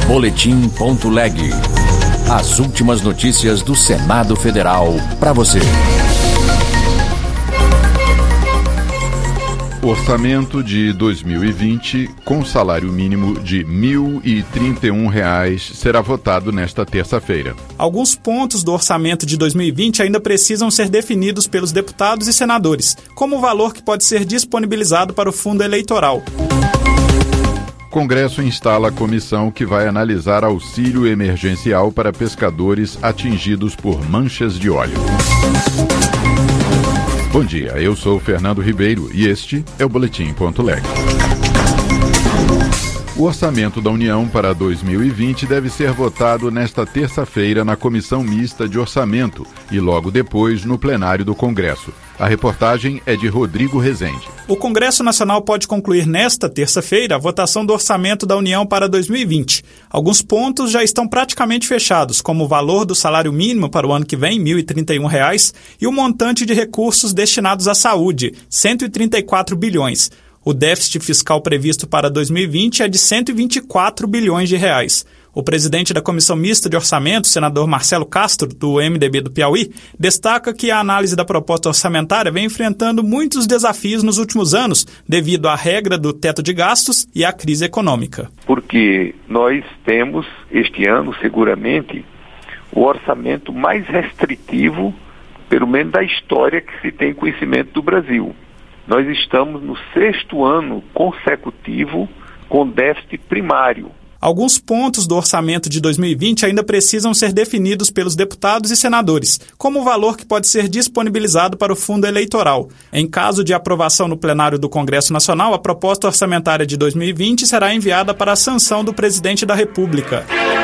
Boletim.leg. As últimas notícias do Senado Federal para você. Orçamento de 2020, com salário mínimo de R$ 1.031, será votado nesta terça-feira. Alguns pontos do orçamento de 2020 ainda precisam ser definidos pelos deputados e senadores, como o valor que pode ser disponibilizado para o fundo eleitoral. Congresso instala a comissão que vai analisar auxílio emergencial para pescadores atingidos por manchas de óleo. Bom dia, eu sou Fernando Ribeiro e este é o Boletim.leg. O orçamento da União para 2020 deve ser votado nesta terça-feira na Comissão Mista de Orçamento e logo depois no plenário do Congresso. A reportagem é de Rodrigo Rezende. O Congresso Nacional pode concluir nesta terça-feira a votação do orçamento da União para 2020. Alguns pontos já estão praticamente fechados, como o valor do salário mínimo para o ano que vem, R$ 1.031, e o montante de recursos destinados à saúde, 134 bilhões. O déficit fiscal previsto para 2020 é de 124 bilhões de reais. O presidente da Comissão Mista de Orçamento, senador Marcelo Castro, do MDB do Piauí, destaca que a análise da proposta orçamentária vem enfrentando muitos desafios nos últimos anos, devido à regra do teto de gastos e à crise econômica. Porque nós temos, este ano, seguramente, o orçamento mais restritivo, pelo menos da história que se tem conhecimento do Brasil. Nós estamos no 6º ano consecutivo com déficit primário. Alguns pontos do orçamento de 2020 ainda precisam ser definidos pelos deputados e senadores, como o valor que pode ser disponibilizado para o fundo eleitoral. Em caso de aprovação no plenário do Congresso Nacional, a proposta orçamentária de 2020 será enviada para a sanção do presidente da República.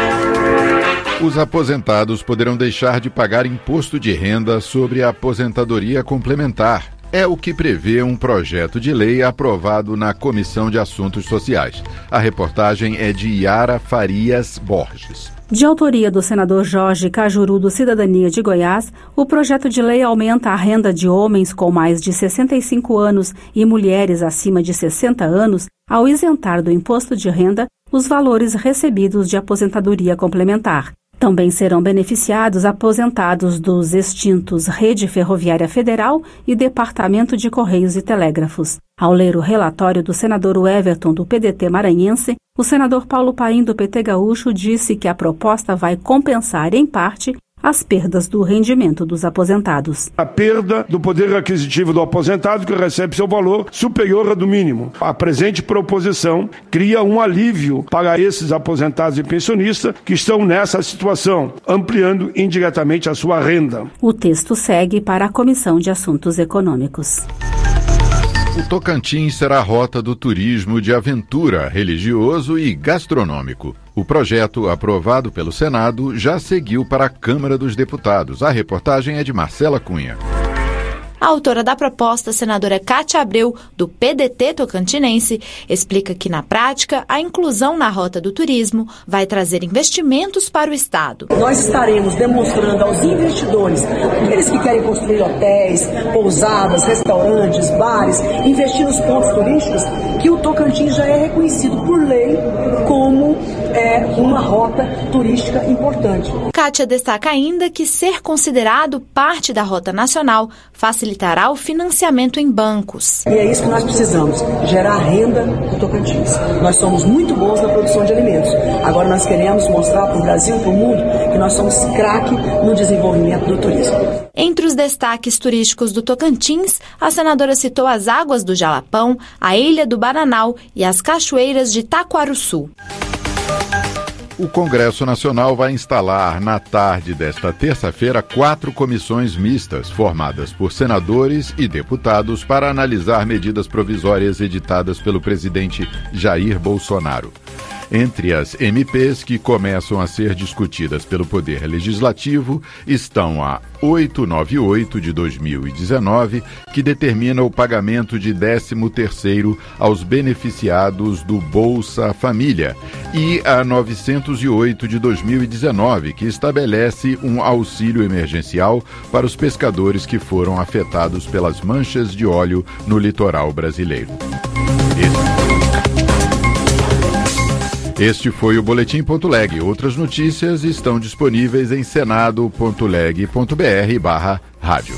Os aposentados poderão deixar de pagar imposto de renda sobre a aposentadoria complementar. É o que prevê um projeto de lei aprovado na Comissão de Assuntos Sociais. A reportagem é de Yara Farias Borges. De autoria do senador Jorge Cajuru, do Cidadania de Goiás, o projeto de lei aumenta a renda de homens com mais de 65 anos e mulheres acima de 60 anos ao isentar do imposto de renda os valores recebidos de aposentadoria complementar. Também serão beneficiados aposentados dos extintos Rede Ferroviária Federal e Departamento de Correios e Telégrafos. Ao ler o relatório do senador Everton, do PDT maranhense, o senador Paulo Paim, do PT gaúcho, disse que a proposta vai compensar, em parte, as perdas do rendimento dos aposentados. A perda do poder aquisitivo do aposentado que recebe seu valor superior ao do mínimo. A presente proposição cria um alívio para esses aposentados e pensionistas que estão nessa situação, ampliando indiretamente a sua renda. O texto segue para a Comissão de Assuntos Econômicos. O Tocantins será a rota do turismo de aventura, religioso e gastronômico. O projeto, aprovado pelo Senado, já seguiu para a Câmara dos Deputados. A reportagem é de Marcela Cunha. A autora da proposta, a senadora Cátia Abreu, do PDT tocantinense, explica que, na prática, a inclusão na rota do turismo vai trazer investimentos para o Estado. Nós estaremos demonstrando aos investidores, aqueles que querem construir hotéis, pousadas, restaurantes, bares, investir nos pontos turísticos, que o Tocantins já é reconhecido por lei como uma rota turística importante. Cátia destaca ainda que ser considerado parte da rota nacional facilitará o financiamento em bancos. E é isso que nós precisamos, gerar renda no Tocantins. Nós somos muito bons na produção de alimentos. Agora nós queremos mostrar para o Brasil e para o mundo que nós somos craque no desenvolvimento do turismo. Entre os destaques turísticos do Tocantins, a senadora citou as águas do Jalapão, a Ilha do Bananal e as cachoeiras de Taquarussu. O Congresso Nacional vai instalar, na tarde desta terça-feira, 4 comissões mistas, formadas por senadores e deputados, para analisar medidas provisórias editadas pelo presidente Jair Bolsonaro. Entre as MPs que começam a ser discutidas pelo Poder Legislativo estão a 898 de 2019, que determina o pagamento de 13º aos beneficiados do Bolsa Família, e a 908 de 2019, que estabelece um auxílio emergencial para os pescadores que foram afetados pelas manchas de óleo no litoral brasileiro. Este foi o Boletim.leg. Outras notícias estão disponíveis em senado.leg.br/rádio.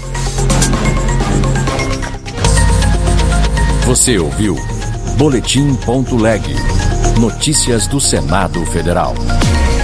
Você ouviu Boletim.leg. Notícias do Senado Federal.